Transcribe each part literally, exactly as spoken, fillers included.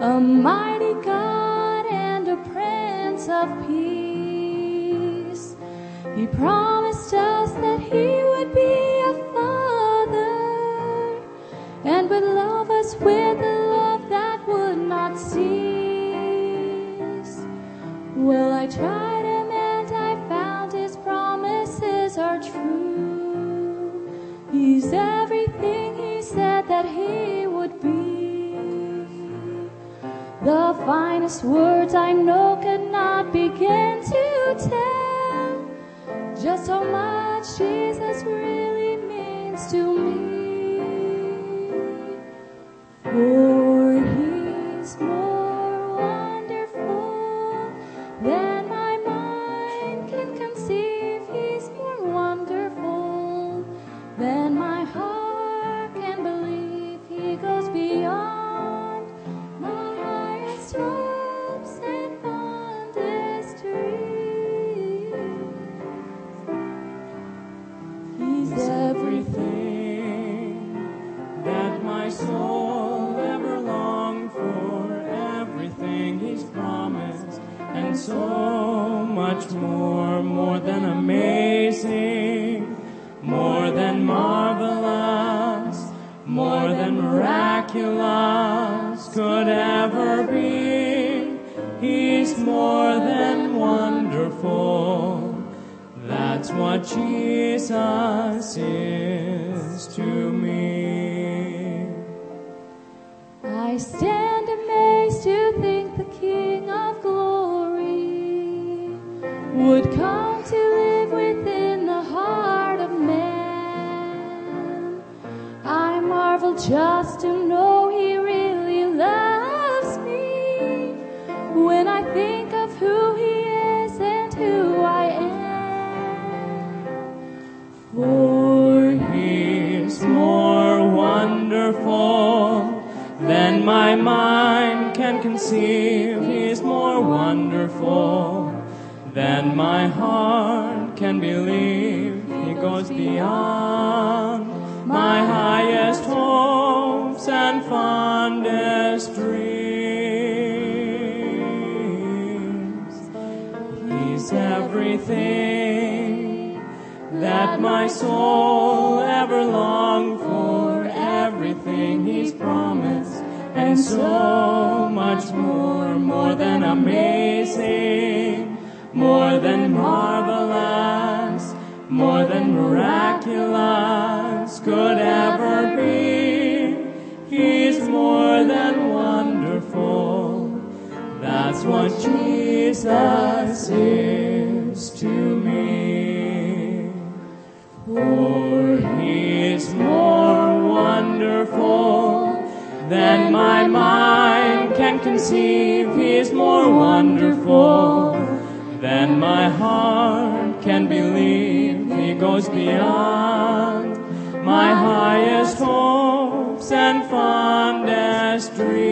a mighty God and a Prince of Peace. He promised us that He would be a Father and would love us with a love that would not cease. Well, I tried Him and I found His promises are true. He's everything He said that He would be. The finest words I know could not begin to tell just how much Jesus really means to me. For He's more wonderful than my mind can conceive. He's more wonderful than my heart can believe. He goes beyond my highest hopes and fondest dreams. He's everything that my soul ever longed for, everything He's promised, and so much more, more than amazing, more than marvelous, more than miraculous could ever be. He's more than wonderful. That's what Jesus is to me. I stand amazed to think the King of glory would come to live within the heart of man. I marvel just to know He really loves me when I think of who He is and who I am. For He's more wonderful than my mind can conceive. He's more wonderful than my heart can believe. He goes beyond my highest hopes and fondest dreams. He's everything that my soul ever longed for, everything He's promised, and so much more, more than amazing, more than marvelous, more than miraculous could ever be. He's more than wonderful. That's what Jesus is to me. For He's more wonderful than my mind can conceive. He's more wonderful than my heart can believe. He goes beyond my highest hopes and fondest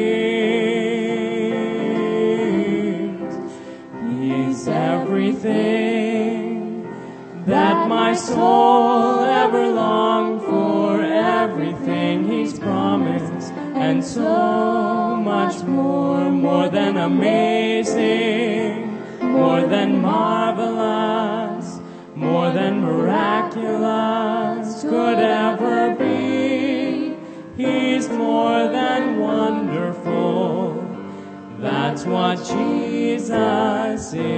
dreams. He's everything that my soul ever longed for, everything He's promised, and so much more, more than amazing, more than marvelous, more than miraculous could ever be. He's more than wonderful. That's what Jesus is.